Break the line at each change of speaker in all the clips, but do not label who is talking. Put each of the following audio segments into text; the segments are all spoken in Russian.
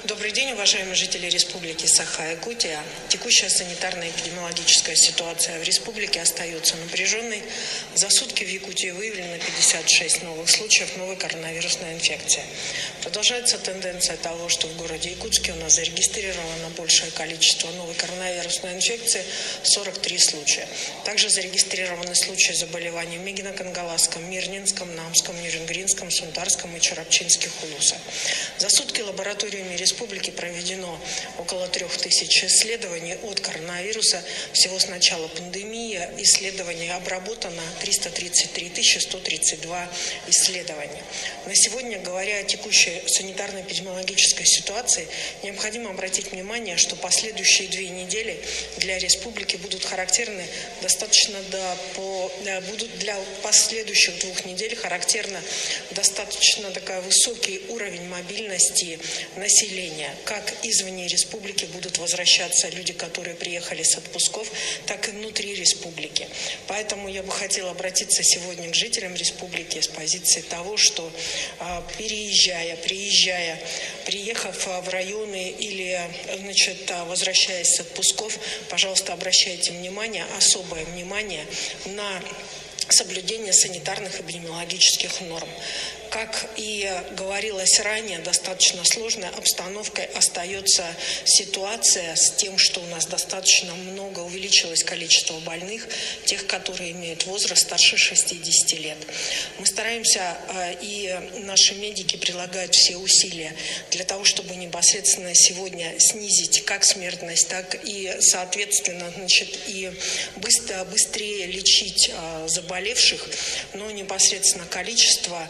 Добрый день, уважаемые жители Республики Саха-Якутия. Текущая санитарно-эпидемиологическая ситуация в республике остается напряженной. За сутки в Якутии выявлено 56 новых случаев новой коронавирусной инфекции. Продолжается тенденция того, что в городе Якутске у нас зарегистрировано большее количество новой коронавирусной инфекции – 43 случая. Также зарегистрированы случаи заболеваний в Мегино-Кангаласском, Мирнинском, Намском, Нюрингринском, Сунтарском и Чурапчинских улусах. За сутки лабораториями республики проведено около 3000 исследований от коронавируса. Всего с начала пандемии исследований обработано 333 132 исследования. На сегодня, говоря о текущей санитарно-эпидемиологической ситуации, необходимо обратить внимание, что последующие 2 недели для республики будут характерны будут для последующих 2 недель характерно достаточно высокий уровень мобильности населения. Как извне республики будут возвращаться люди, которые приехали с отпусков, так и внутри республики. Поэтому я бы хотела обратиться сегодня к жителям республики с позиции того, что приехав в районы или возвращаясь с отпусков, пожалуйста, обращайте особое внимание на соблюдение санитарных и эпидемиологических норм. Как и говорилось ранее, достаточно сложной обстановкой остается ситуация с тем, что у нас достаточно много увеличилось количество больных, тех, которые имеют возраст старше 60 лет. Мы стараемся, и наши медики прилагают все усилия для того, чтобы непосредственно сегодня снизить как смертность, так и, соответственно, и быстрее лечить заболевших, но непосредственно количество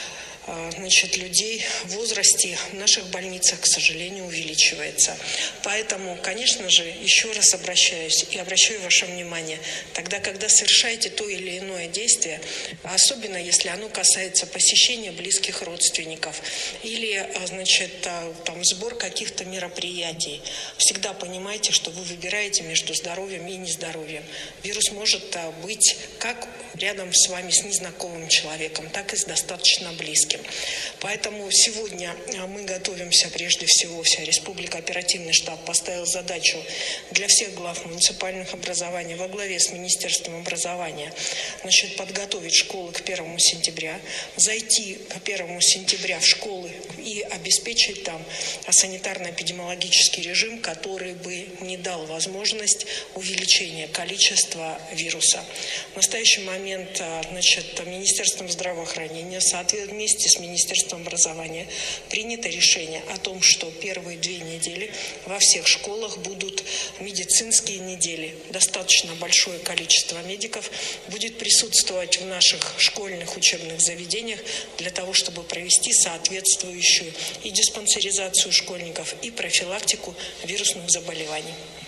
людей в возрасте в наших больницах, к сожалению, увеличивается. Поэтому, конечно же, еще раз обращаю ваше внимание, тогда, когда совершаете то или иное действие, особенно если оно касается посещения близких родственников или, сбор каких-то мероприятий, всегда понимайте, что вы выбираете между здоровьем и нездоровьем. Вирус может быть как рядом с вами с незнакомым человеком, так и с достаточно близким. Поэтому сегодня мы готовимся, прежде всего, вся республика, оперативный штаб поставил задачу для всех глав муниципальных образований во главе с Министерством образования подготовить школы к 1 сентября, зайти к 1 сентября в школы и обеспечить там санитарно-эпидемиологический режим, который бы не дал возможность увеличения количества вируса. В настоящий момент Министерством здравоохранения вместе с Министерством образования принято решение о том, что первые 2 недели во всех школах будут медицинские недели. Достаточно большое количество медиков будет присутствовать в наших школьных учебных заведениях для того, чтобы провести соответствующую и диспансеризацию школьников, и профилактику вирусных заболеваний.